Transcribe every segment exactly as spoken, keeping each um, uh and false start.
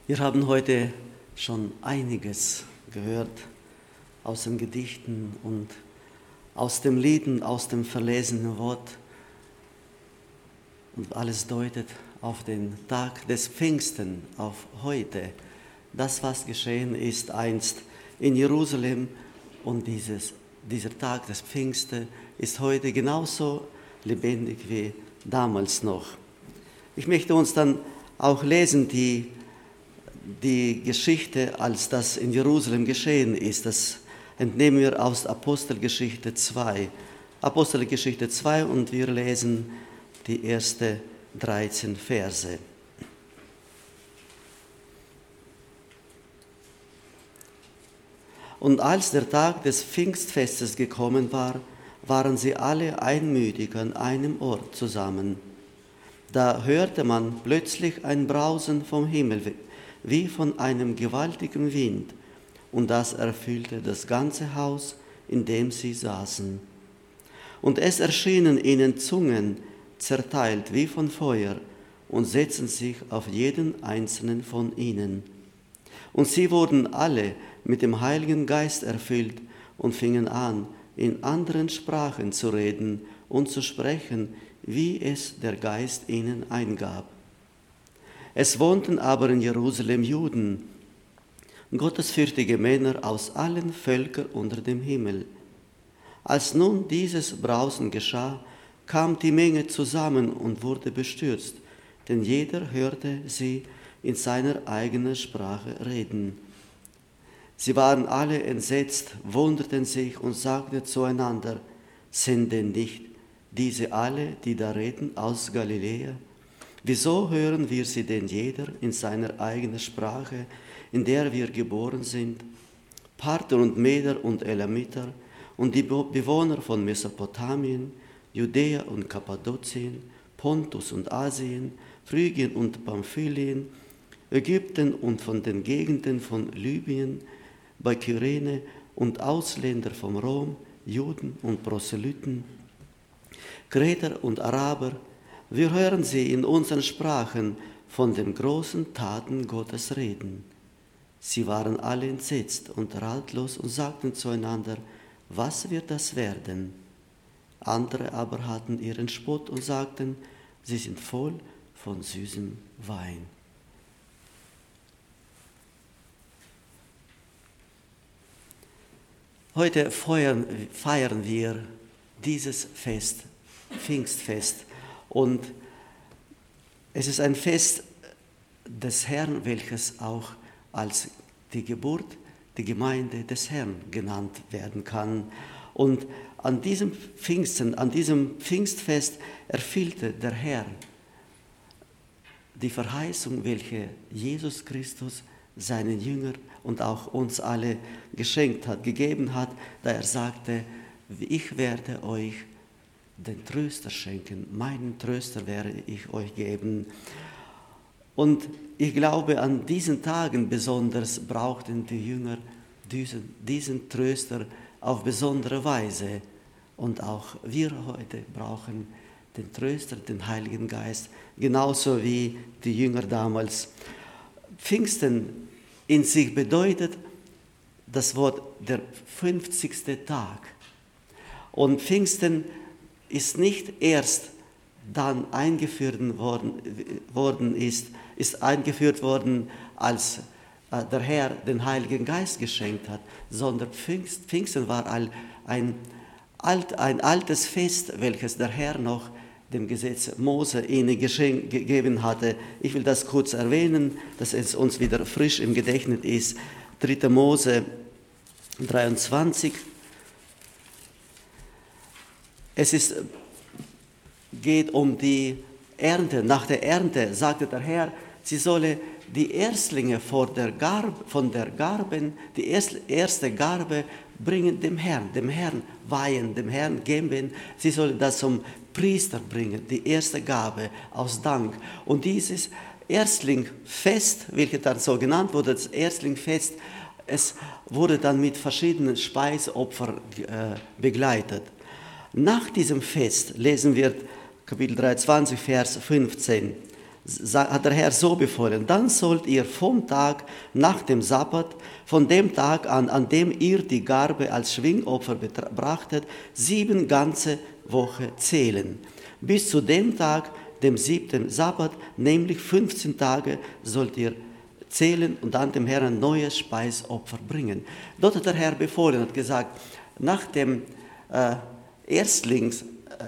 Wir haben heute schon einiges gehört aus den Gedichten und aus dem Lieden, aus dem verlesenen Wort. Und alles deutet auf den Tag des Pfingsten, auf heute. Das, was geschehen ist einst in Jerusalem, und dieses, dieser Tag des Pfingsten ist heute genauso lebendig wie damals noch. Ich möchte uns dann auch lesen, die, die Geschichte, als das in Jerusalem geschehen ist. Das entnehmen wir aus Apostelgeschichte zwei. Apostelgeschichte zwei, und wir lesen die ersten dreizehn Verse. Und als der Tag des Pfingstfestes gekommen war, waren sie alle einmütig an einem Ort zusammen. Da hörte man plötzlich ein Brausen vom Himmel, wie von einem gewaltigen Wind, und das erfüllte das ganze Haus, in dem sie saßen. Und es erschienen ihnen Zungen, zerteilt wie von Feuer, und setzten sich auf jeden einzelnen von ihnen. Und sie wurden alle mit dem Heiligen Geist erfüllt und fingen an, in anderen Sprachen zu reden und zu sprechen, wie es der Geist ihnen eingab. Es wohnten aber in Jerusalem Juden, gottesfürchtige Männer aus allen Völkern unter dem Himmel. Als nun dieses Brausen geschah, kam die Menge zusammen und wurde bestürzt, denn jeder hörte sie in seiner eigenen Sprache reden. Sie waren alle entsetzt, wunderten sich und sagten zueinander: Sind denn nicht diese alle, die da reden, aus Galiläa? Wieso hören wir sie denn jeder in seiner eigenen Sprache, in der wir geboren sind? Parther und Meder und Elamiter und die Bewohner von Mesopotamien, Judäa und Kappadokien, Pontus und Asien, Phrygien und Pamphylien, Ägypten und von den Gegenden von Libyen, bei Kyrene und Ausländer vom Rom, Juden und Proselyten, Kreter und Araber, wir hören sie in unseren Sprachen von den großen Taten Gottes reden. Sie waren alle entsetzt und ratlos und sagten zueinander: Was wird das werden? Andere aber hatten ihren Spott und sagten: Sie sind voll von süßem Wein. Heute feiern, feiern wir dieses Fest, Pfingstfest. Und es ist ein Fest des Herrn, welches auch als die Geburt, die Gemeinde des Herrn genannt werden kann. Und an diesem Pfingsten, an diesem Pfingstfest erfüllte der Herr die Verheißung, welche Jesus Christus seinen Jüngern und auch uns alle geschenkt hat, gegeben hat, da er sagte: Ich werde euch den Tröster schenken, meinen Tröster werde ich euch geben. Und ich glaube, an diesen Tagen besonders brauchten die Jünger diesen, diesen Tröster auf besondere Weise. Und auch wir heute brauchen den Tröster, den Heiligen Geist, genauso wie die Jünger damals. Pfingsten in sich bedeutet das Wort der fünfzigste Tag. Und Pfingsten ist nicht erst dann eingeführt worden, worden ist, ist eingeführt worden, als der Herr den Heiligen Geist geschenkt hat, sondern Pfingst, Pfingsten war ein, ein, alt, ein altes Fest, welches der Herr noch dem Gesetz Mose ihnen geschenkt, gegeben hatte. Ich will das kurz erwähnen, dass es uns wieder frisch im Gedächtnis ist. dritter Mose dreiundzwanzig. Es ist, geht um die Ernte. Nach der Ernte sagte der Herr, sie solle die Erstlinge vor der Garbe, von der Garben, die erste Garbe bringen dem Herrn, dem Herrn weihen, dem Herrn geben. Sie solle das zum Priester bringen, die erste Gabe aus Dank. Und dieses Erstlingfest, welches dann so genannt wurde, das Erstlingfest, es wurde dann mit verschiedenen Speisopfern äh, begleitet. Nach diesem Fest lesen wir Kapitel dreiundzwanzig, Vers fünfzehn. hat der Herr so befohlen, dann sollt ihr vom Tag nach dem Sabbat, von dem Tag an, an dem ihr die Garbe als Schwingopfer brachtet, sieben ganze Wochen zählen. Bis zu dem Tag, dem siebten Sabbat, nämlich fünfzehn Tage, sollt ihr zählen und dann dem Herrn ein neues Speisopfer bringen. Dort hat der Herr befohlen, hat gesagt, nach dem äh, Erstlingsfest,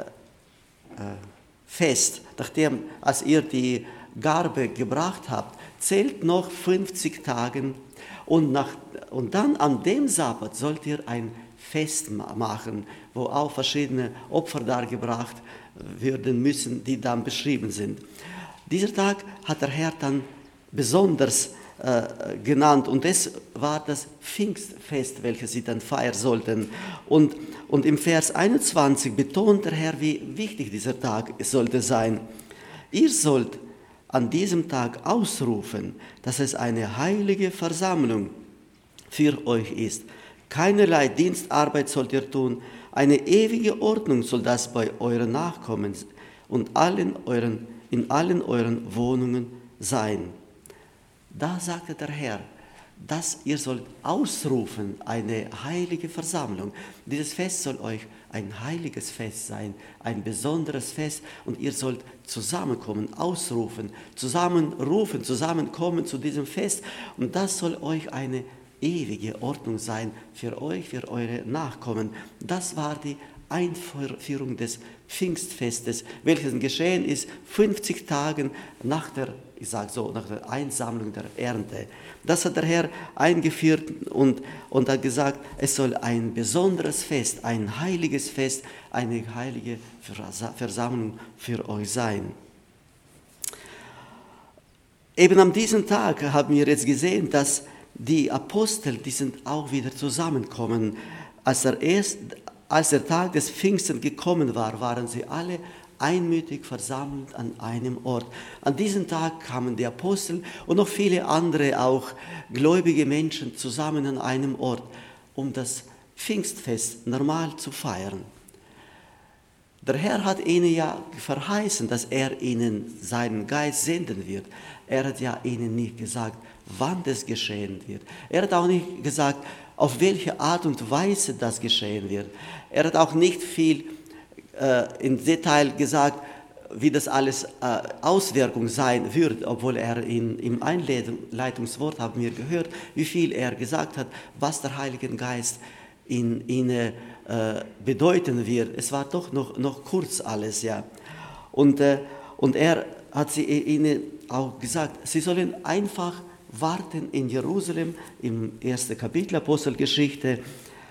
äh, äh, nachdem, als ihr die Garbe gebracht habt, zählt noch fünfzig Tage und, nach, und dann an dem Sabbat sollt ihr ein Fest machen, wo auch verschiedene Opfer dargebracht werden müssen, die dann beschrieben sind. Dieser Tag hat der Herr dann besonders äh, genannt und das war das Pfingstfest, welches sie dann feiern sollten. Und, und im Vers einundzwanzig betont der Herr, wie wichtig dieser Tag sollte sein. Ihr sollt an diesem Tag ausrufen, dass es eine heilige Versammlung für euch ist. Keinerlei Dienstarbeit sollt ihr tun, eine ewige Ordnung soll das bei euren Nachkommen und allen euren, in allen euren Wohnungen sein. Da sagte der Herr, dass ihr sollt ausrufen, eine heilige Versammlung. Dieses Fest soll euch ein heiliges Fest sein, ein besonderes Fest und ihr sollt zusammenkommen, ausrufen, zusammenrufen, zusammenkommen zu diesem Fest und das soll euch eine ewige Ordnung sein für euch, für eure Nachkommen. Das war die Einführung des Pfingstfestes, welches geschehen ist fünfzig Tage nach der, ich sage so, nach der Einsammlung der Ernte. Das hat der Herr eingeführt und, und hat gesagt, es soll ein besonderes Fest, ein heiliges Fest, eine heilige Versammlung für euch sein. Eben an diesem Tag haben wir jetzt gesehen, dass die Apostel, die sind auch wieder zusammengekommen. Als der, erst, als der Tag des Pfingsten gekommen war, waren sie alle einmütig versammelt an einem Ort. An diesem Tag kamen die Apostel und noch viele andere auch gläubige Menschen zusammen an einem Ort, um das Pfingstfest normal zu feiern. Der Herr hat ihnen ja verheißen, dass er ihnen seinen Geist senden wird. Er hat ja ihnen nicht gesagt, wann das geschehen wird. Er hat auch nicht gesagt, auf welche Art und Weise das geschehen wird. Er hat auch nicht viel äh, im Detail gesagt, wie das alles äh, Auswirkung sein wird, obwohl er in, im Einleitungswort haben wir gehört, wie viel er gesagt hat, was der Heilige Geist in ihnen äh, bedeuten wird. Es war doch noch, noch kurz alles, ja. Und, äh, und er hat sie, ihnen auch gesagt, sie sollen einfach warten in Jerusalem, im ersten Kapitel Apostelgeschichte,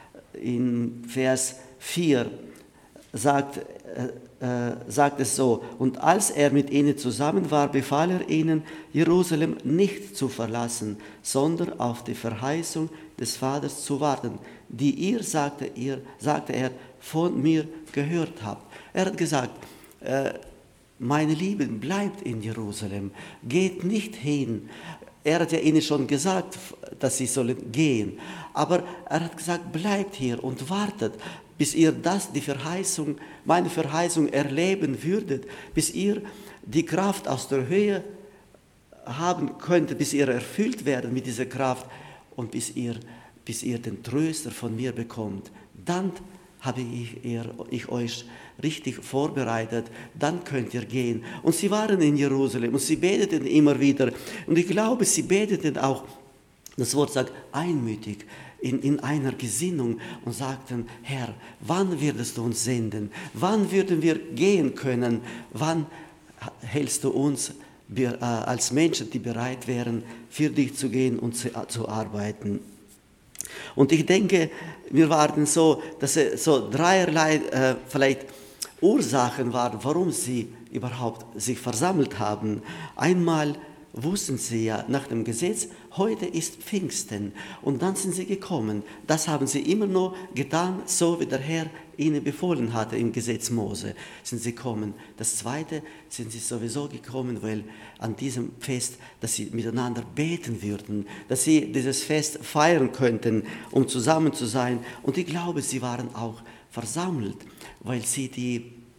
in Vers vier, sagt, äh, äh, sagt es so, und als er mit ihnen zusammen war, befahl er ihnen, Jerusalem nicht zu verlassen, sondern auf die Verheißung des Vaters zu warten, die ihr, sagte, ihr, sagte er, von mir gehört habt. Er hat gesagt, äh, meine Lieben, bleibt in Jerusalem, geht nicht hin. Er hat ja ihnen schon gesagt, dass sie sollen gehen. Aber er hat gesagt, bleibt hier und wartet, bis ihr das, die Verheißung, meine Verheißung erleben würdet, bis ihr die Kraft aus der Höhe haben könnt, bis ihr erfüllt werdet mit dieser Kraft und bis ihr, bis ihr den Tröster von mir bekommt. Dann habe ich, ihr, ich euch richtig vorbereitet, dann könnt ihr gehen. Und sie waren in Jerusalem und sie beteten immer wieder. Und ich glaube, sie beteten auch, das Wort sagt, einmütig, in, in einer Gesinnung und sagten, Herr, wann wirst du uns senden? Wann würden wir gehen können? Wann hältst du uns als Menschen, die bereit wären, für dich zu gehen und zu, zu arbeiten? Und ich denke, wir waren so, dass es so dreierlei äh, vielleicht Ursachen waren, warum sie überhaupt sich versammelt haben. Einmal wussten sie ja nach dem Gesetz, heute ist Pfingsten und dann sind sie gekommen. Das haben sie immer nur getan, so wie der Herr ihnen befohlen hatte im Gesetz Mose, sind sie gekommen. Das Zweite, sind sie sowieso gekommen, weil an diesem Fest, dass sie miteinander beten würden, dass sie dieses Fest feiern könnten, um zusammen zu sein. Und ich glaube, sie waren auch versammelt, weil sie die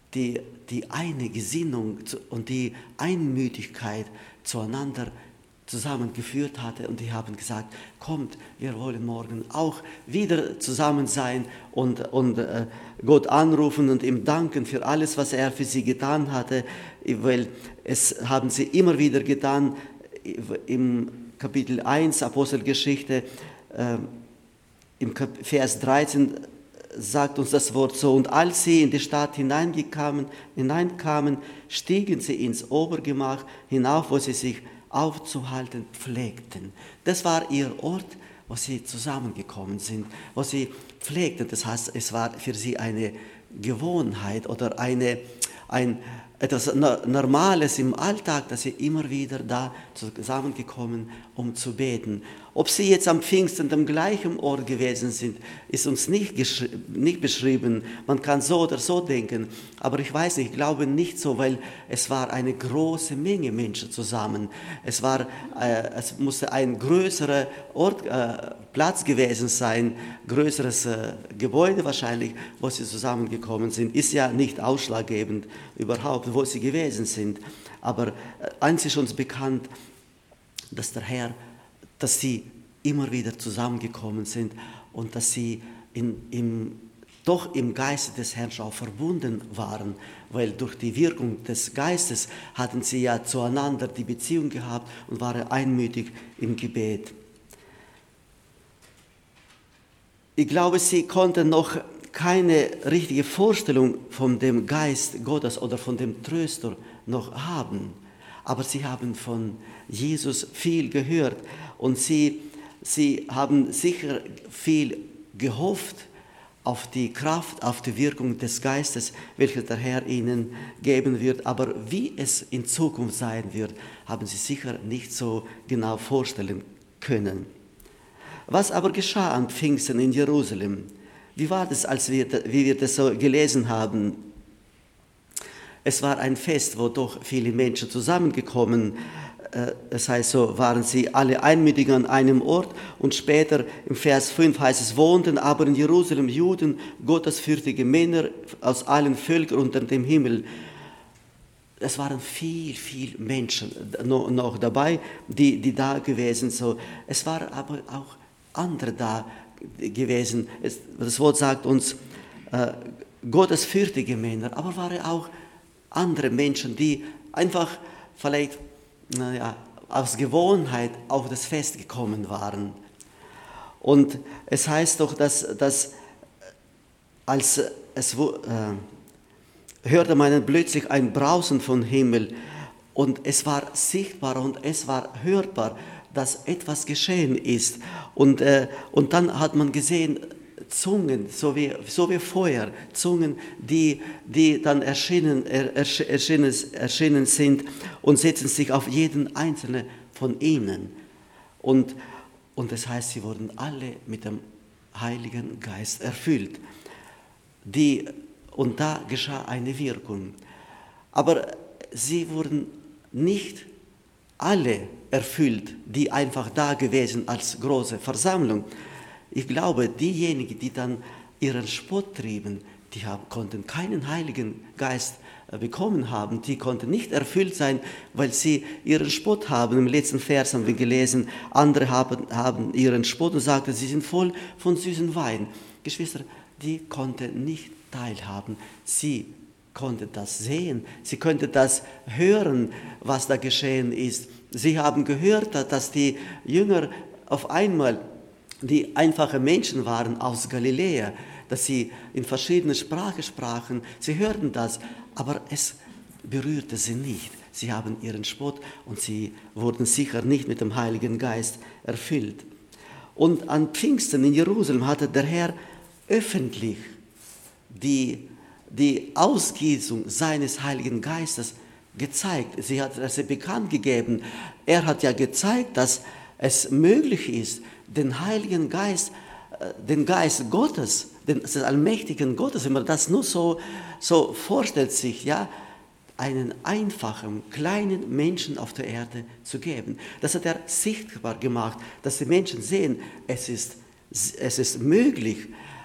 die, die eine Gesinnung und die Einmütigkeit zueinander zusammengeführt hatte, und die haben gesagt, kommt, wir wollen morgen auch wieder zusammen sein und, und äh, Gott anrufen und ihm danken für alles, was er für sie getan hatte, weil es haben sie immer wieder getan. Im Kapitel eins Apostelgeschichte, äh, im Vers dreizehn sagt uns das Wort so: Und als sie in die Stadt hineinkamen, hineinkamen, stiegen sie ins Obergemach hinauf, wo sie sich aufzuhalten pflegten. Das war ihr Ort, wo sie zusammengekommen sind, wo sie pflegten. Das heißt, es war für sie eine Gewohnheit oder eine, ein, etwas Normales im Alltag, dass sie immer wieder da zusammengekommen, um zu beten. Ob sie jetzt am Pfingsten am gleichen Ort gewesen sind, ist uns nicht, nicht beschrieben. Man kann so oder so denken, aber ich weiß nicht, ich glaube nicht so, weil es war eine große Menge Menschen zusammen. Es, war, äh, es musste ein größerer Ort, äh, Platz gewesen sein, größeres äh, Gebäude wahrscheinlich, wo sie zusammengekommen sind. Ist ja nicht ausschlaggebend überhaupt, wo sie gewesen sind. Aber äh, eins ist uns bekannt, dass der Herr, dass sie immer wieder zusammengekommen sind und dass sie in, im, doch im Geiste des Herrn auch verbunden waren, weil durch die Wirkung des Geistes hatten sie ja zueinander die Beziehung gehabt und waren einmütig im Gebet. Ich glaube, sie konnten noch keine richtige Vorstellung von dem Geist Gottes oder von dem Tröster noch haben, aber sie haben von Jesus viel gehört und sie, sie haben sicher viel gehofft auf die Kraft, auf die Wirkung des Geistes, welche der Herr ihnen geben wird. Aber wie es in Zukunft sein wird, haben sie sicher nicht so genau vorstellen können. Was aber geschah am Pfingsten in Jerusalem? Wie war das, als wir, wie wir das so gelesen haben? Es war ein Fest, wo doch viele Menschen zusammengekommen sind. Das heißt, so waren sie alle einmütig an einem Ort, und später im Vers fünf heißt es, wohnten aber in Jerusalem Juden, gottesfürchtige Männer aus allen Völkern unter dem Himmel. Es waren viel, viel Menschen noch dabei, die, die da gewesen sind. Es waren aber auch andere da gewesen. Das Wort sagt uns, äh, gottesfürchtige Männer, aber waren auch andere Menschen, die einfach vielleicht naja, aus Gewohnheit auf das Fest gekommen waren. Und es heißt doch, dass, dass als es äh, hörte man plötzlich ein Brausen vom Himmel, und es war sichtbar und es war hörbar, dass etwas geschehen ist. Und, äh, und dann hat man gesehen, Zungen, so wie, so wie Feuer, Zungen, die, die dann erschienen, erschienen, erschienen sind und setzen sich auf jeden einzelnen von ihnen. Und, und das heißt, sie wurden alle mit dem Heiligen Geist erfüllt. Die, und da geschah eine Wirkung. Aber sie wurden nicht alle erfüllt, die einfach da gewesen als große Versammlung. Ich glaube, diejenigen, die dann ihren Spott trieben, die haben, konnten keinen Heiligen Geist bekommen haben, die konnten nicht erfüllt sein, weil sie ihren Spott haben. Im letzten Vers haben wir gelesen, andere haben, haben ihren Spott und sagten, sie sind voll von süßem Wein. Geschwister, die konnten nicht teilhaben. Sie konnten das sehen, sie konnten das hören, was da geschehen ist. Sie haben gehört, dass die Jünger auf einmal, die einfache Menschen waren aus Galiläa, dass sie in verschiedenen Sprachen sprachen. Sie hörten das, aber es berührte sie nicht. Sie haben ihren Spott und sie wurden sicher nicht mit dem Heiligen Geist erfüllt. Und an Pfingsten in Jerusalem hatte der Herr öffentlich die, die Ausgießung seines Heiligen Geistes gezeigt. Sie hat es bekannt gegeben. Er hat ja gezeigt, dass es möglich ist, den Heiligen Geist, den Geist Gottes, den, des allmächtigen Gottes, wenn man das nur so, so vorstellt sich, ja, einen einfachen, kleinen Menschen auf der Erde zu geben. Das hat er sichtbar gemacht, dass die Menschen sehen, es ist, es ist möglich,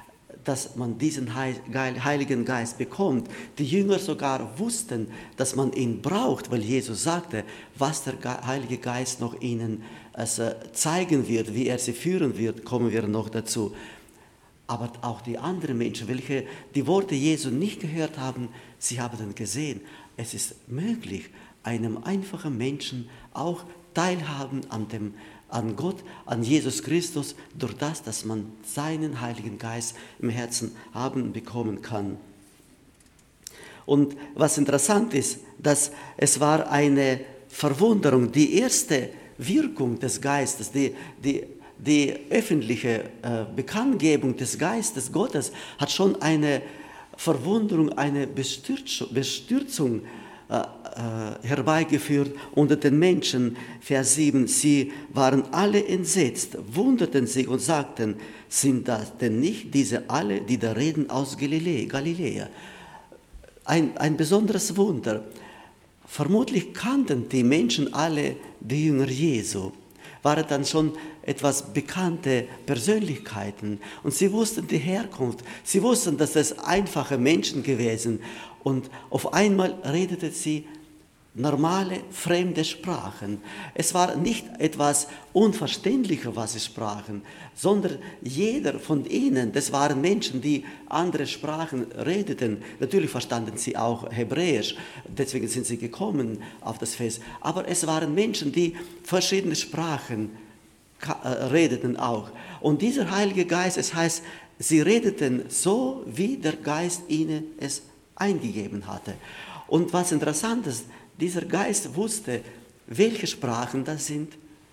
dass man diesen Heiligen Geist bekommt. Die Jünger sogar wussten, dass man ihn braucht, weil Jesus sagte, was der Heilige Geist noch ihnen also zeigen wird, wie er sie führen wird, kommen wir noch dazu. Aber auch die anderen Menschen, welche die Worte Jesu nicht gehört haben, sie haben dann gesehen, es ist möglich, einem einfachen Menschen auch teilhaben an, dem, an Gott, an Jesus Christus, durch das, dass man seinen Heiligen Geist im Herzen haben bekommen kann. Und was interessant ist, dass es war eine Verwunderung, die erste Wirkung des Geistes, die, die, die öffentliche äh, Bekanntgebung des Geistes Gottes hat schon eine Verwunderung, eine Bestürzung, Bestürzung äh, äh, herbeigeführt unter den Menschen. Vers sieben, sie waren alle entsetzt, wunderten sich und sagten, sind das denn nicht diese alle, die da reden aus Galiläa? Galiläa? Ein, ein besonderes Wunder. Vermutlich kannten die Menschen alle die Jünger Jesu, waren dann schon etwas bekannte Persönlichkeiten und sie wussten die Herkunft, sie wussten, dass es einfache Menschen gewesen und auf einmal redeten sie normale, fremde Sprachen. Es war nicht etwas Unverständliches, was sie sprachen, sondern jeder von ihnen, das waren Menschen, die andere Sprachen redeten. Natürlich verstanden sie auch Hebräisch, deswegen sind sie gekommen auf das Fest. Aber es waren Menschen, die verschiedene Sprachen redeten auch. Und dieser Heilige Geist, es heißt, sie redeten so, wie der Geist ihnen es eingegeben hatte. Und was interessant ist, dieser Geist wusste, welche Sprachen das sind.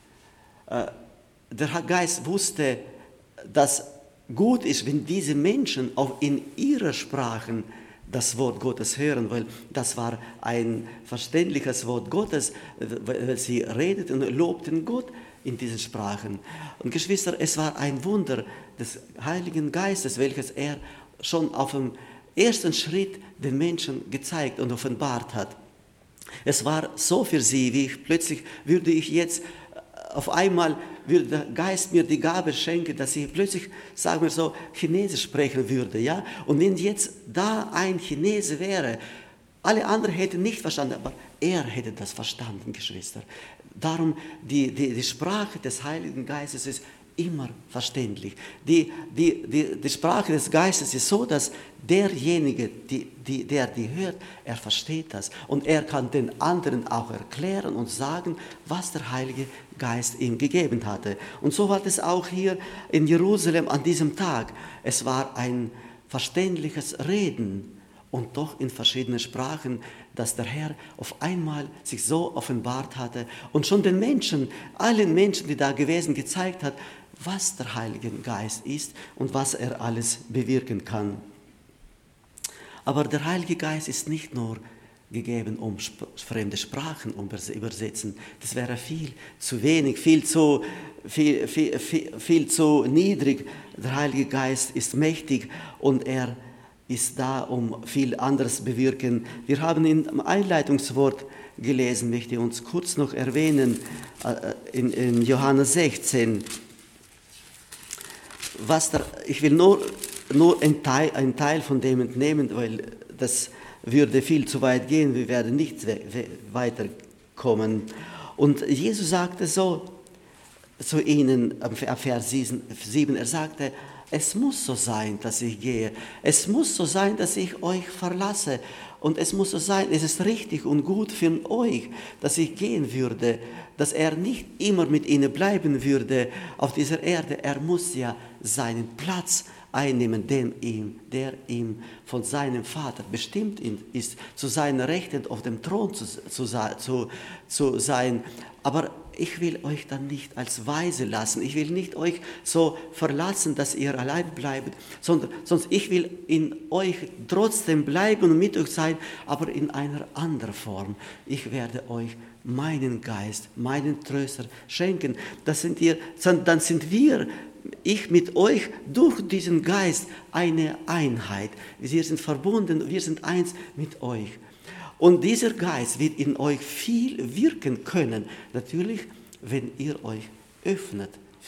Der Geist wusste, dass gut ist, wenn diese Menschen auch in ihrer Sprachen das Wort Gottes hören, weil das war ein verständliches Wort Gottes, weil sie redeten und lobten Gott in diesen Sprachen. Und Geschwister, es war ein Wunder des Heiligen Geistes, welches er schon auf dem ersten Schritt den Menschen gezeigt und offenbart hat. Es war so für sie, wie ich plötzlich würde ich jetzt auf einmal, würde der Geist mir die Gabe schenken, dass ich plötzlich, sagen wir so, Chinesisch sprechen würde. Ja? Und wenn jetzt da ein Chinese wäre, alle anderen hätten nicht verstanden, aber er hätte das verstanden, Geschwister. Darum, die, die, die Sprache des Heiligen Geistes ist immer verständlich. Die, die, die, die Sprache des Geistes ist so, dass derjenige, die, die, der die hört, er versteht das. Und er kann den anderen auch erklären und sagen, was der Heilige Geist ihm gegeben hatte. Und so war es auch hier in Jerusalem an diesem Tag. Es war ein verständliches Reden und doch in verschiedenen Sprachen, dass der Herr auf einmal sich so offenbart hatte und schon den Menschen, allen Menschen, die da gewesen, gezeigt hat, was der Heilige Geist ist und was er alles bewirken kann. Aber der Heilige Geist ist nicht nur gegeben, um sp- fremde Sprachen zu übersetzen. Das wäre viel zu wenig, viel zu, viel, viel, viel, viel zu niedrig. Der Heilige Geist ist mächtig und er ist da, um viel anderes zu bewirken. Wir haben im Einleitungswort gelesen, möchte ich uns kurz noch erwähnen, in, in Johannes sechzehn. Was der, ich will nur, nur einen Teil, einen Teil von dem entnehmen, weil das würde viel zu weit gehen, wir werden nicht weiterkommen. Und Jesus sagte so zu ihnen, Vers sieben, er sagte, es muss so sein, dass ich gehe. Es muss so sein, dass ich euch verlasse. Und es muss so sein, es ist richtig und gut für euch, dass ich gehen würde, dass er nicht immer mit ihnen bleiben würde auf dieser Erde. Er muss ja seinen Platz einnehmen, den ihm, der ihm von seinem Vater bestimmt ist, zu seiner Rechten auf dem Thron zu, zu, zu, zu sein. Aber ich will euch dann nicht als Weise lassen. Ich will nicht euch so verlassen, dass ihr allein bleibt, sondern sonst ich will in euch trotzdem bleiben und mit euch sein, aber in einer anderen Form. Ich werde euch meinen Geist, meinen Tröster schenken. Das sind ihr, dann sind wir, ich mit euch, durch diesen Geist eine Einheit. Wir sind verbunden, wir sind eins mit euch. Und dieser Geist wird in euch viel wirken können. Natürlich, wenn ihr euch öffnet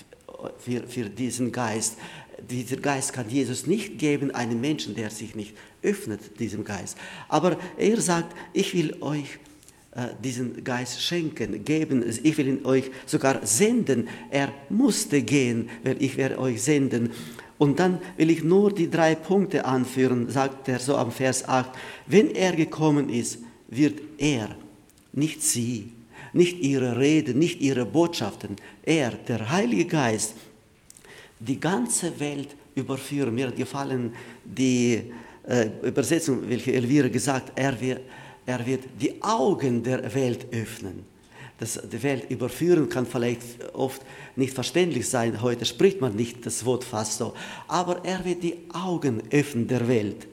für, für diesen Geist. Dieser Geist kann Jesus nicht geben, einem Menschen, der sich nicht öffnet, diesem Geist. Aber er sagt, ich will euch äh, diesen Geist schenken, geben, ich will ihn euch sogar senden. Er musste gehen, weil ich werde euch senden. Und dann will ich nur die drei Punkte anführen, sagt er so am Vers acht. Wenn er gekommen ist, wird er, nicht sie, nicht ihre Reden, nicht ihre Botschaften, er, der Heilige Geist, die ganze Welt überführen. Mir hat gefallen die äh, Übersetzung, welche Elvira gesagt hat, er wird, er wird die Augen der Welt öffnen. Das, die Welt überführen kann vielleicht oft nicht verständlich sein. Heute spricht man nicht das Wort fast so. Aber er wird die Augen öffnen der Welt.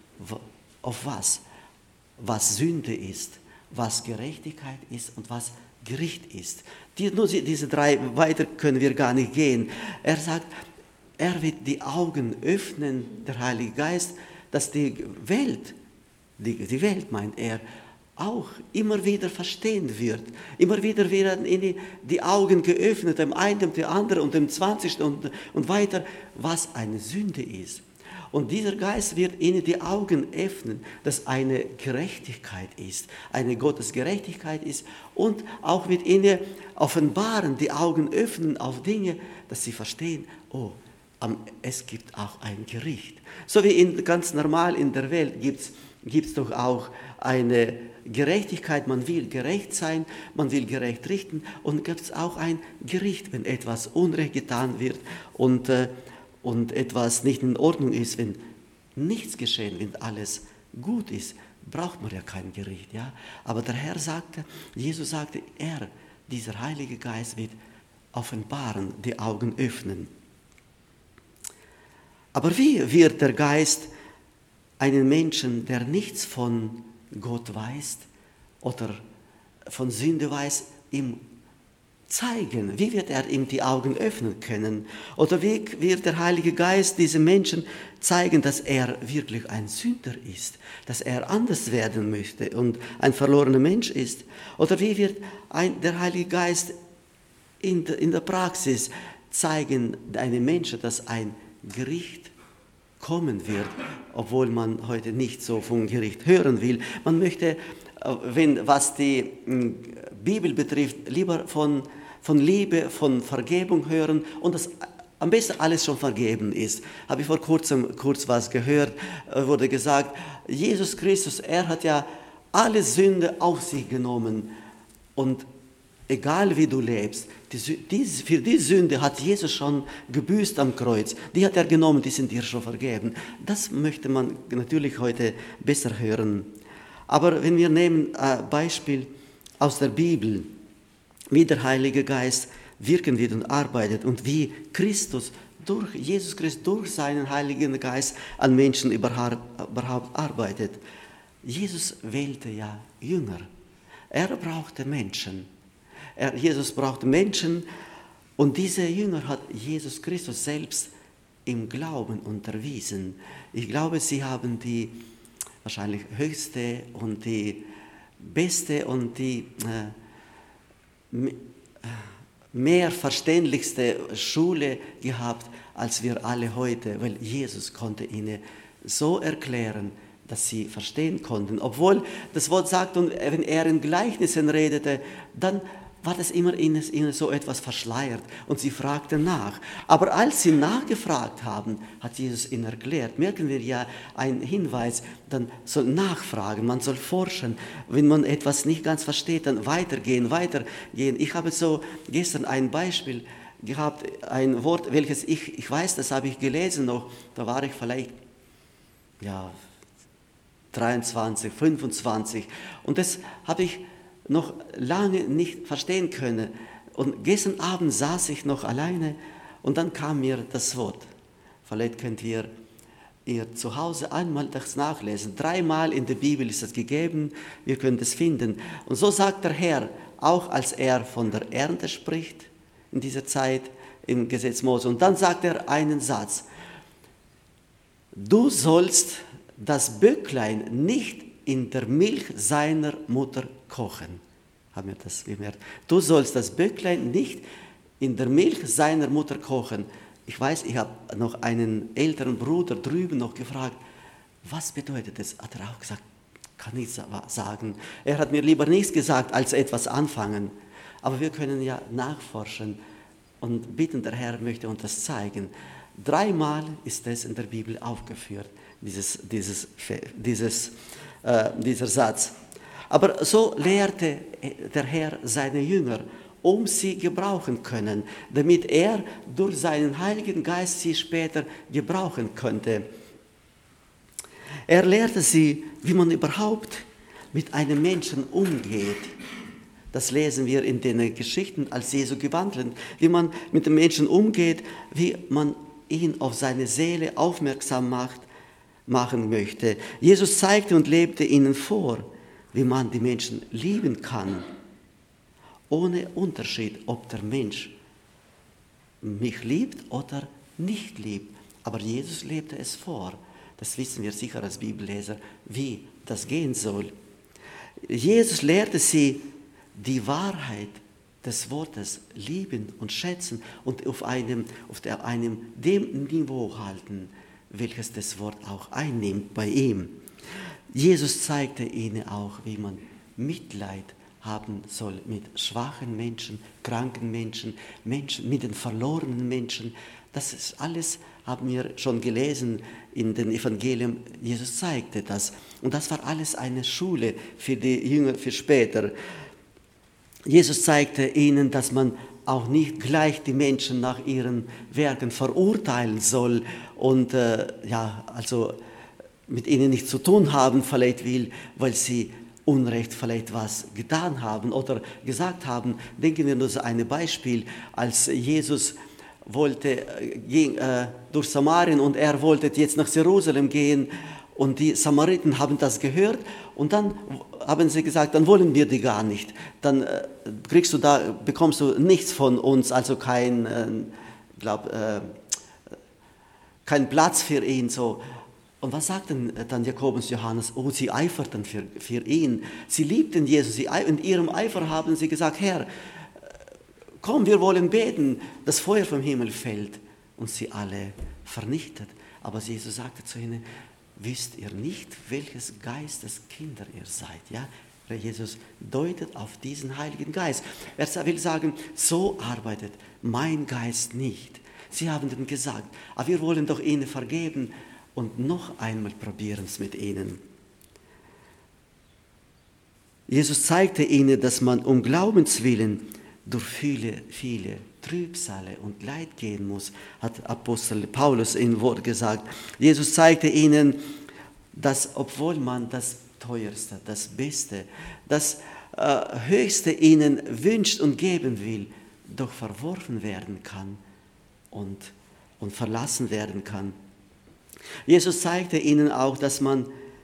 Auf was? Was Sünde ist, was Gerechtigkeit ist und was Gericht ist. Die, nur diese drei, weiter können wir gar nicht gehen. Er sagt, er wird die Augen öffnen, der Heilige Geist, dass die Welt, die, die Welt meint er, auch immer wieder verstehen wird. Immer wieder werden ihnen die Augen geöffnet, dem einen, dem anderen und dem zwanzigsten und, und weiter, was eine Sünde ist. Und dieser Geist wird ihnen die Augen öffnen, dass eine Gerechtigkeit ist, eine Gottesgerechtigkeit ist und auch wird ihnen offenbaren, die Augen öffnen auf Dinge, dass sie verstehen, oh, es gibt auch ein Gericht. So wie in, ganz normal in der Welt gibt es doch auch eine Gerechtigkeit, man will gerecht sein, man will gerecht richten und gibt es auch ein Gericht, wenn etwas Unrecht getan wird und äh, und etwas nicht in Ordnung ist, wenn nichts geschehen, wenn alles gut ist, braucht man ja kein Gericht. Ja? Aber der Herr sagte, Jesus sagte, er, dieser Heilige Geist wird offenbaren, die Augen öffnen. Aber wie wird der Geist einen Menschen, der nichts von Gott weiß oder von Sünde weiß, ihm zeigen? Wie wird er ihm die Augen öffnen können? Oder wie wird der Heilige Geist diesem Menschen zeigen, dass er wirklich ein Sünder ist, dass er anders werden möchte und ein verlorener Mensch ist? Oder wie wird ein, der Heilige Geist in, de, in der Praxis zeigen einem Menschen, dass ein Gericht kommen wird, obwohl man heute nicht so vom Gericht hören will? Man möchte, wenn, was die Bibel betrifft, lieber von, von Liebe, von Vergebung hören und dass am besten alles schon vergeben ist. Habe ich vor kurzem kurz was gehört, wurde gesagt, Jesus Christus, er hat ja alle Sünde auf sich genommen und egal wie du lebst, die, die, für die Sünde hat Jesus schon gebüßt am Kreuz. Die hat er genommen, die sind dir schon vergeben. Das möchte man natürlich heute besser hören. Aber wenn wir nehmen ein Beispiel aus der Bibel, wie der Heilige Geist wirken wird und arbeitet und wie Christus durch Jesus Christus, durch seinen Heiligen Geist an Menschen überhaupt arbeitet. Jesus wählte ja Jünger. Er brauchte Menschen. Er, Jesus brauchte Menschen und diese Jünger hat Jesus Christus selbst im Glauben unterwiesen. Ich glaube, sie haben die wahrscheinlich höchste und die beste und die äh, mehr verständlichste Schule gehabt, als wir alle heute, weil Jesus konnte ihnen so erklären, dass sie verstehen konnten. Obwohl das Wort sagt, und wenn er in Gleichnissen redete, dann war das immer ihnen, ihnen so etwas verschleiert und sie fragten nach. Aber als sie nachgefragt haben, hat Jesus ihnen erklärt. Merken wir ja einen Hinweis, dann soll nachfragen, man soll forschen. Wenn man etwas nicht ganz versteht, dann weitergehen, weitergehen. Ich habe so gestern ein Beispiel gehabt, ein Wort, welches ich, ich weiß, das habe ich gelesen noch, da war ich vielleicht, ja, dreiundzwanzig, fünfundzwanzig und das habe ich noch lange nicht verstehen können. Und gestern Abend saß ich noch alleine und dann kam mir das Wort. Vielleicht könnt ihr, ihr zu Hause einmal das nachlesen. Dreimal in der Bibel ist das gegeben, wir können das finden. Und so sagt der Herr, auch als er von der Ernte spricht, in dieser Zeit im Gesetz Mose. Und dann sagt er einen Satz. Du sollst das Böcklein nicht in der Milch seiner Mutter kochen. Haben wir das gemerkt? Du sollst das Böcklein nicht in der Milch seiner Mutter kochen. Ich weiß, ich habe noch einen älteren Bruder drüben noch gefragt, was bedeutet das? Hat er auch gesagt, kann ich sagen. Er hat mir lieber nichts gesagt, als etwas anfangen. Aber wir können ja nachforschen und bitten, der Herr möchte uns das zeigen. Dreimal ist es in der Bibel aufgeführt, dieses, dieses, dieses, äh, dieser Satz. Aber so lehrte der Herr seine Jünger, um sie gebrauchen können, damit er durch seinen Heiligen Geist sie später gebrauchen könnte. Er lehrte sie, wie man überhaupt mit einem Menschen umgeht. Das lesen wir in den Geschichten, als Jesu gewandelt, wie man mit dem Menschen umgeht, wie man ihn auf seine Seele aufmerksam macht, machen möchte. Jesus zeigte und lebte ihnen vor, wie man die Menschen lieben kann, ohne Unterschied, ob der Mensch mich liebt oder nicht liebt. Aber Jesus lebte es vor. Das wissen wir sicher als Bibelleser, wie das gehen soll. Jesus lehrte sie die Wahrheit des Wortes lieben und schätzen und auf einem, auf der, einem dem Niveau halten, welches das Wort auch einnimmt bei ihm. Jesus zeigte ihnen auch, wie man Mitleid haben soll mit schwachen Menschen, kranken Menschen, Menschen mit den verlorenen Menschen. Das ist alles, haben wir schon gelesen in den Evangelien. Jesus zeigte das. Und das war alles eine Schule für die Jünger für später. Jesus zeigte ihnen, dass man auch nicht gleich die Menschen nach ihren Werken verurteilen soll und äh, ja, also mit ihnen nichts zu tun haben vielleicht will, weil sie Unrecht vielleicht was getan haben oder gesagt haben. Denken wir nur so ein Beispiel, als Jesus wollte, ging äh, durch Samarien und er wollte jetzt nach Jerusalem gehen und die Samariten haben das gehört und dann haben sie gesagt, dann wollen wir die gar nicht. Dann äh, kriegst du da, bekommst du nichts von uns, also kein, äh, glaub, äh, kein Platz für ihn. So. Und was sagten dann Jakobus und Johannes? Oh, sie eiferten für, für ihn. Sie liebten Jesus. Sie, in ihrem Eifer haben sie gesagt, Herr, komm, wir wollen beten. Das Feuer vom Himmel fällt und sie alle vernichtet. Aber Jesus sagte zu ihnen, wisst ihr nicht, welches Geistes Kinder ihr seid? Ja? Jesus deutet auf diesen Heiligen Geist. Er will sagen, so arbeitet mein Geist nicht. Sie haben ihm gesagt, aber wir wollen doch ihnen vergeben und noch einmal probieren es mit ihnen. Jesus zeigte ihnen, dass man um Glaubens willen durch viele, viele Trübsale und Leid gehen muss, hat Apostel Paulus in Wort gesagt. Jesus zeigte ihnen, dass obwohl man das Teuerste, das Beste, das äh, Höchste ihnen wünscht und geben will, doch verworfen werden kann und, und verlassen werden kann. Jesus zeigte ihnen auch, dass man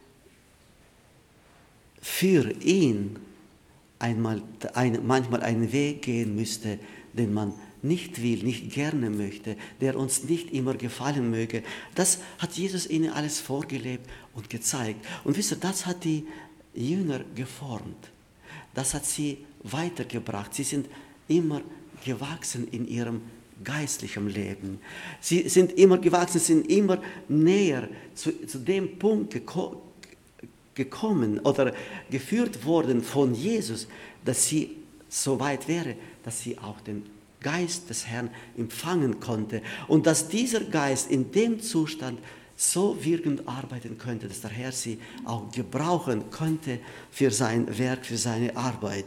für ihn einmal, ein, manchmal einen Weg gehen müsste, den man nicht will, nicht gerne möchte, der uns nicht immer gefallen möge. Das hat Jesus ihnen alles vorgelebt und gezeigt. Und wisst ihr, das hat die Jünger geformt. Das hat sie weitergebracht. Sie sind immer gewachsen in ihrem geistlichen Leben. Sie sind immer gewachsen, sind immer näher zu, zu dem Punkt geko- gekommen oder geführt worden von Jesus, dass sie so weit wäre, dass sie auch den Geist des Herrn empfangen konnte und dass dieser Geist in dem Zustand so wirkend arbeiten könnte, dass der Herr sie auch gebrauchen könnte für sein Werk, für seine Arbeit.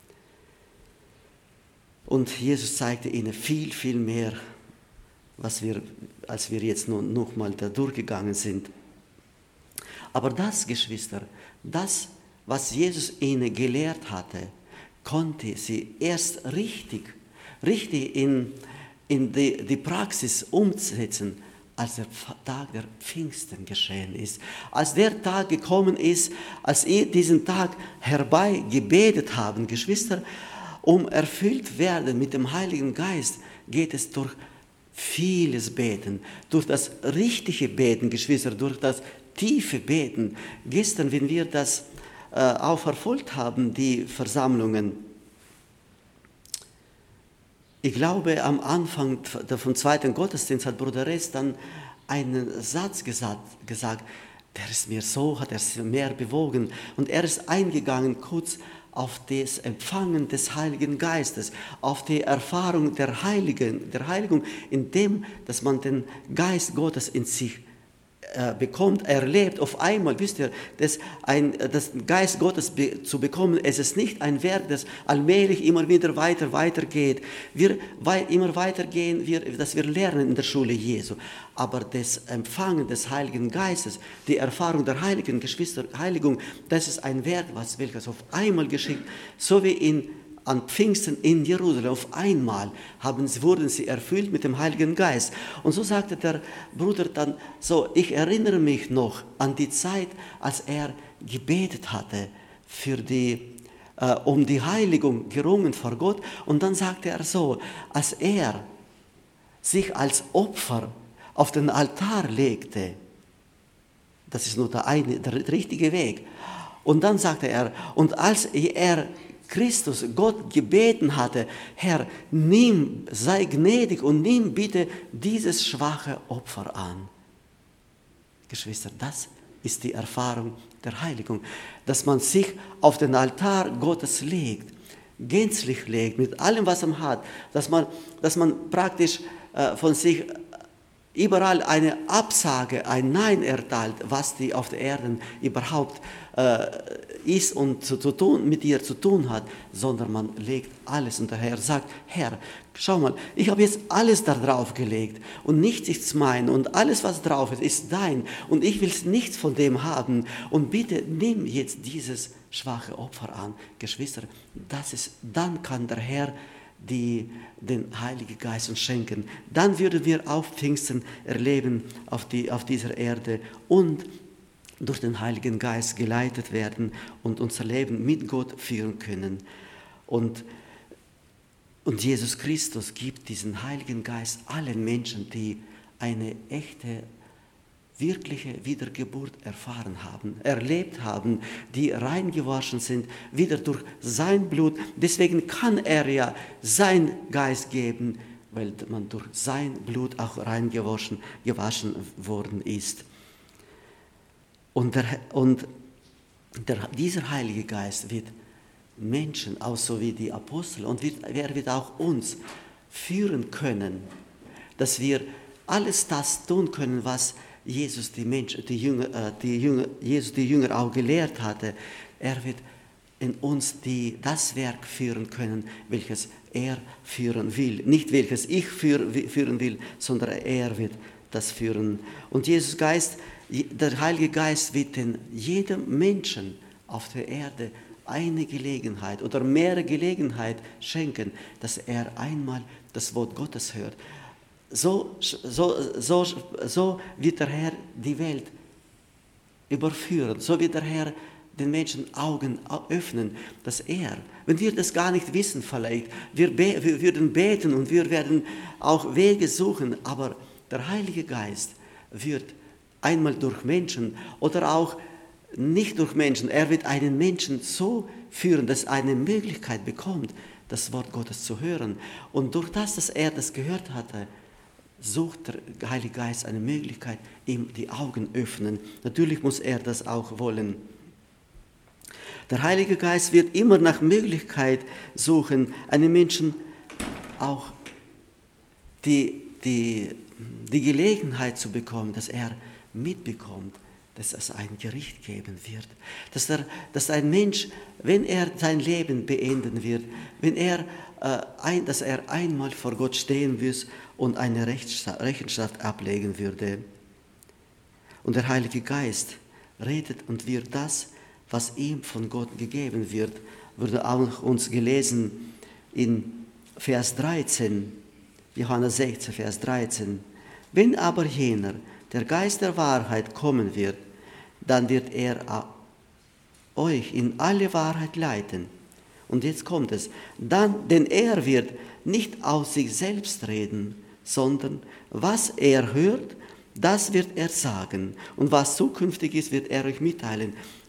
Und Jesus zeigte ihnen viel, viel mehr, was wir, als wir jetzt noch, noch mal da durchgegangen sind. Aber das, Geschwister, das, was Jesus ihnen gelehrt hatte, konnte sie erst richtig, richtig in, in die, die Praxis umsetzen, als der Tag der Pfingsten geschehen ist. Als der Tag gekommen ist, als ihr diesen Tag herbei gebetet haben, Geschwister, um erfüllt werden mit dem Heiligen Geist, geht es durch vieles Beten, durch das richtige Beten, Geschwister, durch das tiefe Beten. Gestern, wenn wir das äh, auch verfolgt haben, die Versammlungen, Ich glaube, am Anfang vom zweiten Gottesdienst hat Bruder Ress dann einen Satz gesagt, gesagt, der ist mir so, hat er es mehr bewogen. Und er ist eingegangen kurz auf das Empfangen des Heiligen Geistes, auf die Erfahrung der Heiligen, der Heiligung, indem, dass man den Geist Gottes in sich äh, bekommt, erlebt. Auf einmal, wisst ihr, das, ein, das Geist Gottes be, zu bekommen, es ist nicht ein Werk, das allmählich immer wieder weiter, weiter geht. Wir wei, immer weiter gehen, wir, dass wir lernen in der Schule Jesu. Aber das Empfangen des Heiligen Geistes, die Erfahrung der Heiligen Geschwister, Heiligung, das ist ein Werk, was welches auf einmal geschieht, so wie in, an Pfingsten in Jerusalem. Auf einmal haben sie, wurden sie erfüllt mit dem Heiligen Geist. Und so sagte der Bruder dann so, ich erinnere mich noch an die Zeit, als er gebetet hatte für die, äh, um die Heiligung gerungen vor Gott. Und dann sagte er so, als er sich als Opfer auf den Altar legte, das ist nur der, eine, der richtige Weg. Und dann sagte er, und als er Christus, Gott gebeten hatte, Herr, nimm, sei gnädig und nimm bitte dieses schwache Opfer an. Geschwister, das ist die Erfahrung der Heiligung, dass man sich auf den Altar Gottes legt, gänzlich legt, mit allem, was man hat, dass man, dass man praktisch äh, von sich überall eine Absage, ein Nein erteilt, was die auf der Erde überhaupt äh, ist und zu, zu tun, mit ihr zu tun hat, sondern man legt alles und der Herr sagt, Herr, schau mal, ich habe jetzt alles da drauf gelegt und nichts ist mein und alles, was drauf ist, ist dein und ich will nichts von dem haben und bitte nimm jetzt dieses schwache Opfer an. Geschwister, das ist, dann kann der Herr die den Heiligen Geist uns schenken. Dann würden wir auf Pfingsten erleben auf, die, auf dieser Erde und durch den Heiligen Geist geleitet werden und unser Leben mit Gott führen können. Und, und Jesus Christus gibt diesen Heiligen Geist allen Menschen, die eine echte, wirkliche Wiedergeburt erfahren haben, erlebt haben, die reingewaschen sind, wieder durch sein Blut. Deswegen kann er ja sein Geist geben, weil man durch sein Blut auch reingewaschen gewaschen worden ist. Und, der, und der, dieser Heilige Geist wird Menschen, auch so wie die Apostel, und wird, er wird auch uns führen können, dass wir alles das tun können, was Jesus die Menschen, die Jünger, die Jünger, Jesus die Jünger auch gelehrt hatte. Er wird in uns die, das Werk führen können, welches er führen will. Nicht welches ich für, führen will, sondern er wird das führen. Und Jesus Geist, der Heilige Geist wird in jedem Menschen auf der Erde eine Gelegenheit oder mehrere Gelegenheiten schenken, dass er einmal das Wort Gottes hört. So, so, so, so wird der Herr die Welt überführen, so wird der Herr den Menschen Augen öffnen, dass er, wenn wir das gar nicht wissen vielleicht, wir, be, wir würden beten und wir werden auch Wege suchen, aber der Heilige Geist wird einmal durch Menschen oder auch nicht durch Menschen, er wird einen Menschen so führen, dass er eine Möglichkeit bekommt, das Wort Gottes zu hören. Und durch das, dass er das gehört hatte, sucht der Heilige Geist eine Möglichkeit, ihm die Augen öffnen. Natürlich muss er das auch wollen. Der Heilige Geist wird immer nach Möglichkeit suchen, einen Menschen auch die, die, die Gelegenheit zu bekommen, dass er mitbekommt, dass es ein Gericht geben wird. Dass, er, dass ein Mensch, wenn er sein Leben beenden wird, wenn er, äh, ein, dass er einmal vor Gott stehen wird und eine Rechenschaft ablegen würde. Und der Heilige Geist redet und wird das, was ihm von Gott gegeben wird, wurde auch uns gelesen in Vers dreizehn, Johannes sechzehn, Vers dreizehn. Wenn aber jener, der Geist der Wahrheit, kommen wird, dann wird er euch in alle Wahrheit leiten. Und jetzt kommt es, dann, denn er wird nicht aus sich selbst reden, sondern was er hört, das wird er sagen. Und was zukünftig ist, wird er euch mitteilen.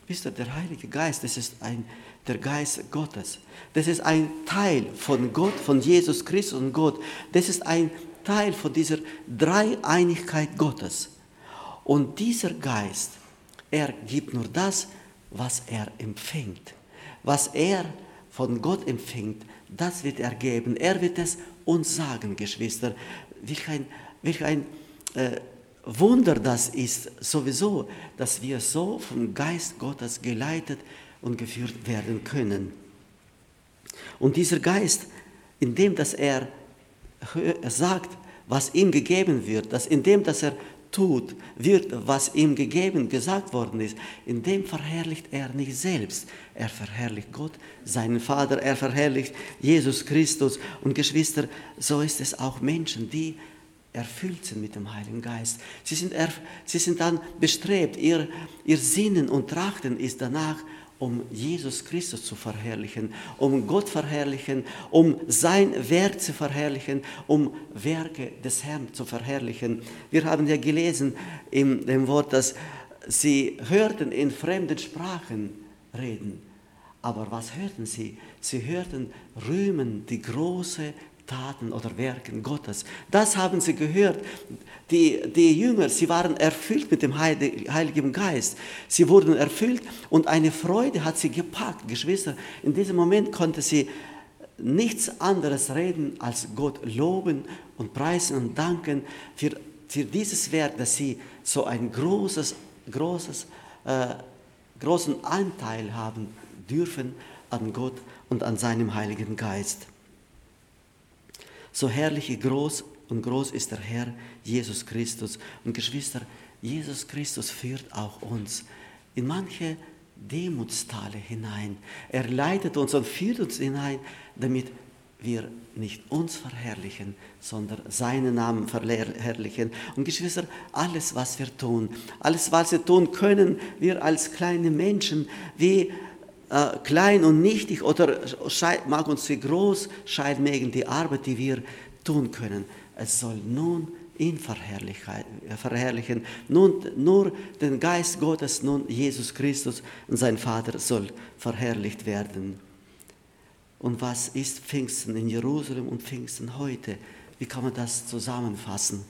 Wisst ihr, der Heilige Geist, das ist ein, der Geist Gottes. Das ist ein Teil von Gott, von Jesus Christus und Gott. Das ist ein Teil von dieser Dreieinigkeit Gottes. Und dieser Geist, er gibt nur das, was er empfängt. Was er von Gott empfängt, das wird er geben. Er wird es uns sagen, Geschwister. Welch ein, welch ein äh, Wunder das ist sowieso, dass wir so vom Geist Gottes geleitet und geführt werden können. Und dieser Geist, indem dass er sagt, was ihm gegeben wird, dass indem dass er tut, wird, was ihm gegeben, gesagt worden ist, indem verherrlicht er nicht selbst. Er verherrlicht Gott, seinen Vater, er verherrlicht Jesus Christus. Und Geschwister, so ist es auch Menschen, die erfüllt sind mit dem Heiligen Geist. Sie sind, erf- sie sind dann bestrebt, ihr, ihr Sinnen und Trachten ist danach, um Jesus Christus zu verherrlichen, um Gott verherrlichen, um sein Werk zu verherrlichen, um Werke des Herrn zu verherrlichen. Wir haben ja gelesen in dem Wort, dass sie hörten in fremden Sprachen reden. Aber was hörten sie? Sie hörten rühmen die große Taten oder Werken Gottes. Das haben sie gehört. Die, die Jünger, sie waren erfüllt mit dem Heiligen Geist. Sie wurden erfüllt und eine Freude hat sie gepackt. Geschwister, in diesem Moment konnte sie nichts anderes reden, als Gott loben und preisen und danken für, für dieses Werk, dass sie so ein großes, großes, äh, großen Anteil haben dürfen an Gott und an seinem Heiligen Geist. So herrlich groß und groß ist der Herr Jesus Christus. Und Geschwister, Jesus Christus führt auch uns in manche Demutstale hinein. Er leitet uns und führt uns hinein, damit wir nicht uns verherrlichen, sondern seinen Namen verherrlichen. Und Geschwister, alles, was wir tun, alles, was wir tun können, wir als kleine Menschen, wie Äh, klein und nichtig oder mag uns wie groß scheinen die Arbeit, die wir tun können. Es soll nun ihn verherrlichen. Nun, nur den Geist Gottes, nun Jesus Christus und sein Vater soll verherrlicht werden. Und was ist Pfingsten in Jerusalem und Pfingsten heute? Wie kann man das zusammenfassen?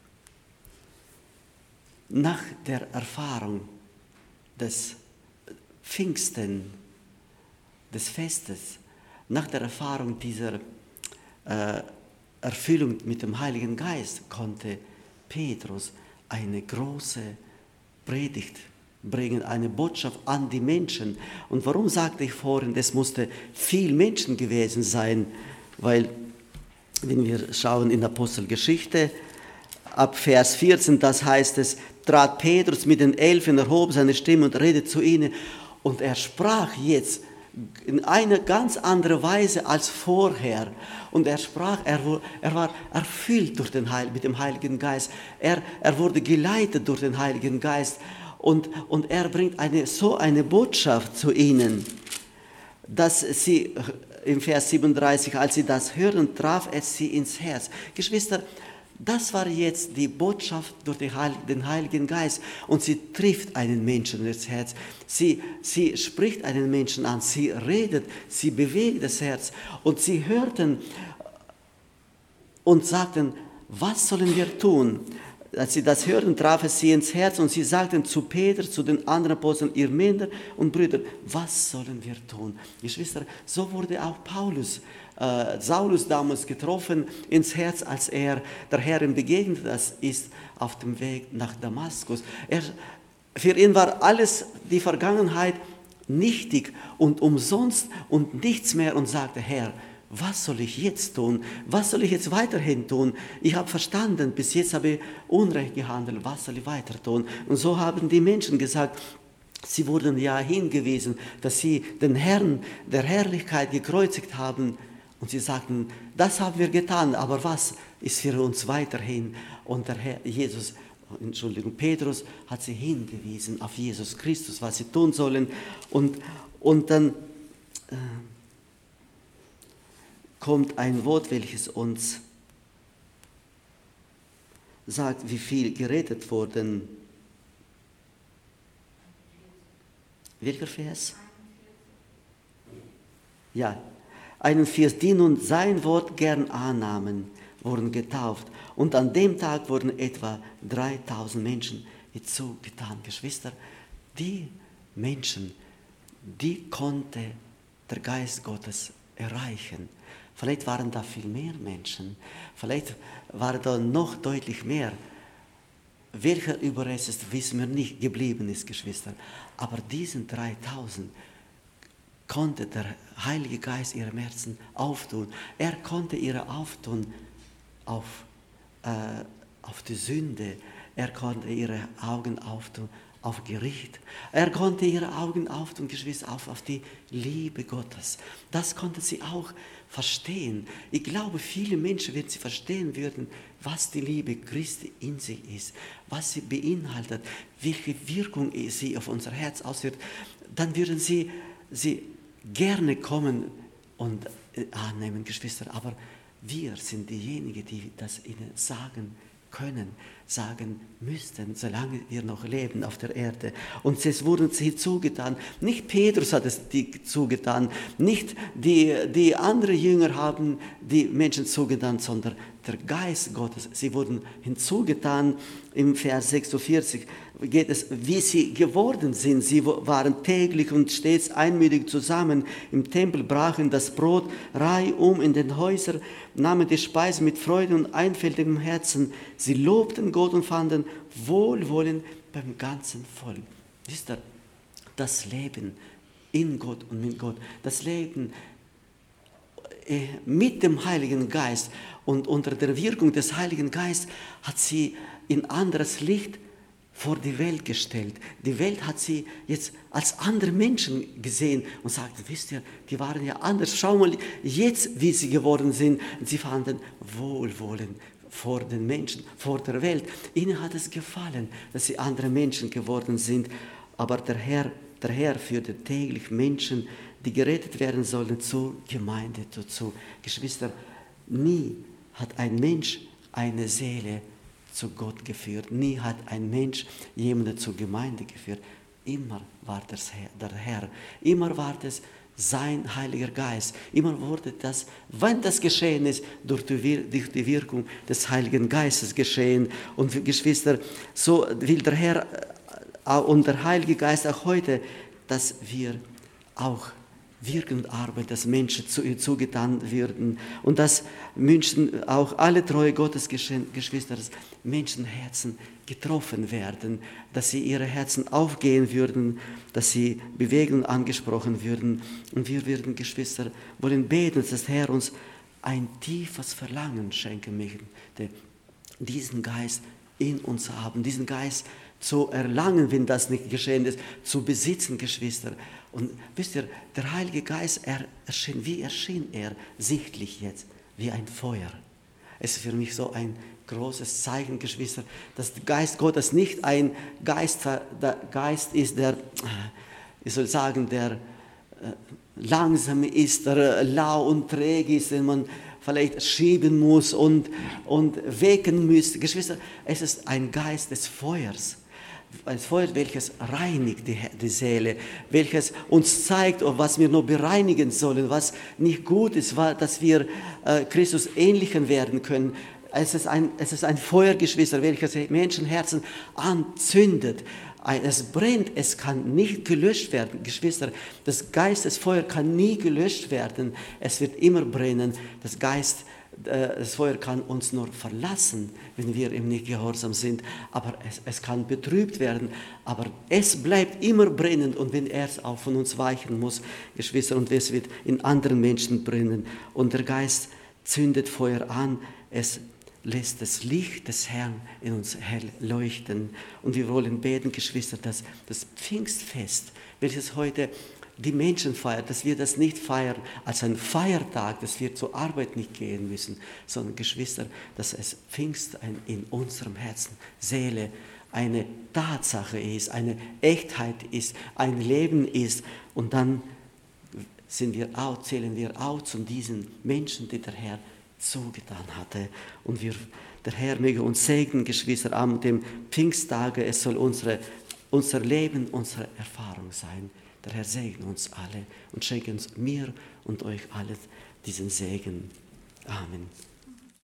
Nach der Erfahrung des Pfingsten, des Festes, nach der Erfahrung dieser äh, Erfüllung mit dem Heiligen Geist, konnte Petrus eine große Predigt bringen, eine Botschaft an die Menschen. Und warum sagte ich vorhin, das musste viel Menschen gewesen sein, weil, wenn wir schauen in Apostelgeschichte, ab Vers vierzehn, das heißt es, trat Petrus mit den Elfen, erhob seine Stimme und redete zu ihnen, und er sprach jetzt in eine ganz andere Weise als vorher. Und er sprach, er, er war erfüllt durch den Heil, mit dem Heiligen Geist. Er, er wurde geleitet durch den Heiligen Geist. Und, und er bringt eine, so eine Botschaft zu ihnen, dass sie, im Vers siebenunddreißig, als sie das hörten, traf es sie ins Herz. Geschwister, das war jetzt die Botschaft durch den Heiligen Geist, und sie trifft einen Menschen ins Herz. Sie, sie spricht einen Menschen an, sie redet, sie bewegt das Herz, und sie hörten und sagten, was sollen wir tun? Als sie das hörten, traf es sie ins Herz, und sie sagten zu Petrus, zu den anderen Aposteln, ihr Männer und Brüder, was sollen wir tun? Geschwister, so wurde auch Paulus, äh, Saulus damals getroffen ins Herz, als er der Herrin begegnet das ist auf dem Weg nach Damaskus. Er, für ihn war alles, die Vergangenheit, nichtig und umsonst und nichts mehr, und sagte, Herr, was soll ich jetzt tun? Was soll ich jetzt weiterhin tun? Ich habe verstanden, bis jetzt habe ich Unrecht gehandelt, was soll ich weiter tun? Und so haben die Menschen gesagt, sie wurden ja hingewiesen, dass sie den Herrn der Herrlichkeit gekreuzigt haben. Und sie sagten, das haben wir getan, aber was ist für uns weiterhin? Und der Herr Jesus, Entschuldigung, Petrus hat sie hingewiesen auf Jesus Christus, was sie tun sollen. Und, und dann äh, kommt ein Wort, welches uns sagt, wie viel geredet wurden. Welcher Vers? Ja, einundvierzig, die nun sein Wort gern annahmen, wurden getauft. Und an dem Tag wurden etwa dreitausend Menschen hinzugetan. Geschwister, die Menschen, die konnte der Geist Gottes erreichen. Vielleicht waren da viel mehr Menschen, vielleicht waren da noch deutlich mehr. Welcher Überrest ist, wissen wir nicht, geblieben ist, Geschwister. Aber diesen dreitausend konnte der Heilige Geist ihrem Herzen auftun. Er konnte ihre auftun auf, äh, auf die Sünde. Er konnte ihre Augen auftun auf Gericht. Er konnte ihre Augen auftun, Geschwister, auf, auf die Liebe Gottes. Das konnten sie auch verstehen. Ich glaube, viele Menschen, wenn sie verstehen würden, was die Liebe Christi in sich ist, was sie beinhaltet, welche Wirkung sie auf unser Herz auswirkt, dann würden sie, sie gerne kommen und annehmen, Geschwister. Aber wir sind diejenigen, die das ihnen sagen können, sagen müssten, solange wir noch leben auf der Erde. Und es wurde sie zugetan. Nicht Petrus hat es die zugetan, nicht die, die anderen Jünger haben die Menschen zugetan, sondern der Geist Gottes. Sie wurden hinzugetan. Im Vers sechsundvierzig geht es, wie sie geworden sind. Sie waren täglich und stets einmütig zusammen im Tempel, brachen das Brot reihum in den Häusern, nahmen die Speise mit Freude und einfältigem Herzen. Sie lobten Gott und fanden Wohlwollen beim ganzen Volk. Wisst ihr, das Leben in Gott und mit Gott, das Leben mit dem Heiligen Geist und unter der Wirkung des Heiligen Geistes hat sie in anderes Licht vor die Welt gestellt. Die Welt hat sie jetzt als andere Menschen gesehen und sagte, wisst ihr, die waren ja anders. Schau mal jetzt, wie sie geworden sind. Sie fanden Wohlwollen vor den Menschen, vor der Welt. Ihnen hat es gefallen, dass sie andere Menschen geworden sind. Aber der Herr, der Herr führte täglich Menschen, die gerettet werden sollen, zur Gemeinde dazu. Geschwister, nie hat ein Mensch eine Seele zu Gott geführt. Nie hat ein Mensch jemanden zur Gemeinde geführt. Immer war das Herr, der Herr. Immer war das sein Heiliger Geist. Immer wurde das, wenn das geschehen ist, durch die, durch die Wirkung des Heiligen Geistes geschehen. Und Geschwister, so will der Herr und der Heilige Geist auch heute, dass wir auch wirken und arbeiten, dass Menschen zu ihr zugetan würden und dass Menschen, auch alle treue Gottes Geschwister, dass Menschenherzen getroffen werden, dass sie ihre Herzen aufgehen würden, dass sie Bewegung angesprochen würden. Und wir würden, Geschwister, wollen beten, dass der Herr uns ein tiefes Verlangen schenken möchte, diesen Geist in uns haben, diesen Geist zu erlangen, wenn das nicht geschehen ist, zu besitzen, Geschwister. Und wisst ihr, der Heilige Geist, er erschien, wie erschien er sichtlich jetzt? Wie ein Feuer. Es ist für mich so ein großes Zeichen, Geschwister, dass der Geist Gottes nicht ein Geist, der Geist ist, der, ich soll sagen, der langsam ist, der lau und träge ist, den man vielleicht schieben muss und, und wecken müsste. Geschwister, es ist ein Geist des Feuers. Ein Feuer, welches reinigt die, die Seele, welches uns zeigt, was wir noch bereinigen sollen, was nicht gut ist, dass wir äh, Christus ähnlichen werden können. Es ist ein, es ist ein Feuer, Geschwister, welches Menschenherzen anzündet. Es brennt, es kann nicht gelöscht werden. Geschwister, das Geistesfeuer kann nie gelöscht werden. Es wird immer brennen. Das Geist Das Feuer kann uns nur verlassen, wenn wir ihm nicht gehorsam sind, aber es, es kann betrübt werden, aber es bleibt immer brennend und wenn er auch von uns weichen muss, Geschwister, und es wird in anderen Menschen brennen und der Geist zündet Feuer an, es lässt das Licht des Herrn in uns hell leuchten und wir wollen beten, Geschwister, dass das Pfingstfest, welches heute die Menschen feiern, dass wir das nicht feiern als ein Feiertag, dass wir zur Arbeit nicht gehen müssen, sondern Geschwister, dass es Pfingst in unserem Herzen, Seele eine Tatsache ist, eine Echtheit ist, ein Leben ist und dann sind wir auch, zählen wir auch zu diesen Menschen, die der Herr zugetan hatte und wir, der Herr möge uns segnen, Geschwister, am dem Pfingsttage, es soll unsere, unser Leben, unsere Erfahrung sein. Der Herr segne uns alle und schenke uns mir und euch alle diesen Segen. Amen.